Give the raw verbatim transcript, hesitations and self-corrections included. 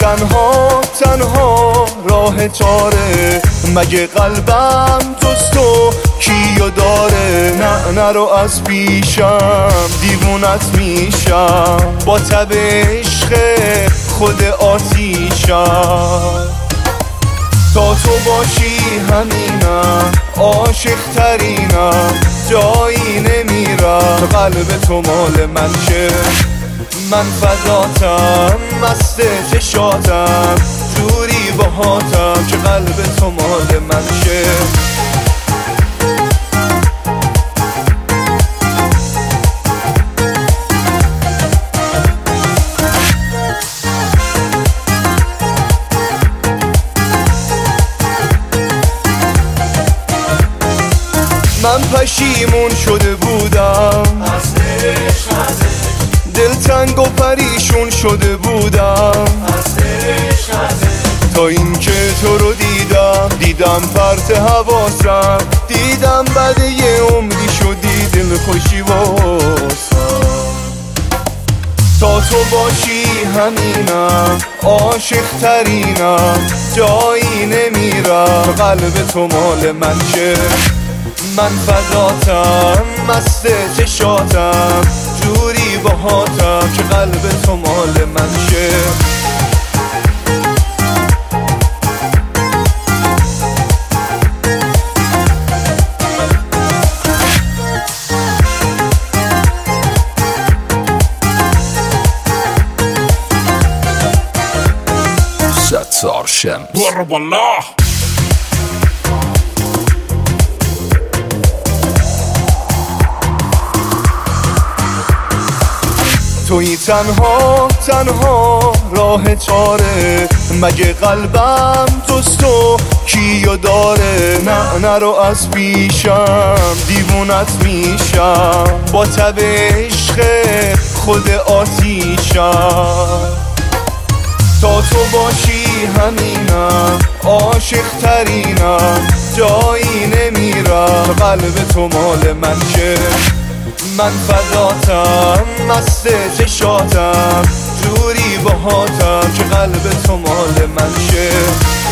تنها تنها راه تاره، مگه قلبم توست و کیو داره؟ نه نرو از پیشم دیوونت میشم، با تب عشق خود آتیشم. تا تو باشی همینم، عاشق ترینم، جایی نمیرم. قلب تو مال من شه، من فداتم، مست چشاتم، جوری باهاتم که قلب تو مال من شه. من پشیمون شده بودم از عشق، از عشق دلتنگ و پریشون شده بودم از عشق، از عشق تا اینکه تو رو دیدم، دیدم پرت حواسم، دیدم بعد یه عمری شدی دل خوشی واسم. تا تو باشی همینم، عاشق ترینم، جایی نمیرم. قلب تو مال من شه، من فداتم، مست چشاتم، جوری باهاتم که قلب تو مال من شه. ستار شمس برو بالله. توی تنها تنها راه چاره، مگه قلبم توست و کیو داره؟ نه نرو از پیشم دیوونت میشم، با تب عشق خود آتیشم. تا تو باشی همینم، عاشق ترینم، جایی نمیرم. قلب تو مال من شه، من فداتم، مست چشاتم، جوری باهاتم که قلب تو مال من شه.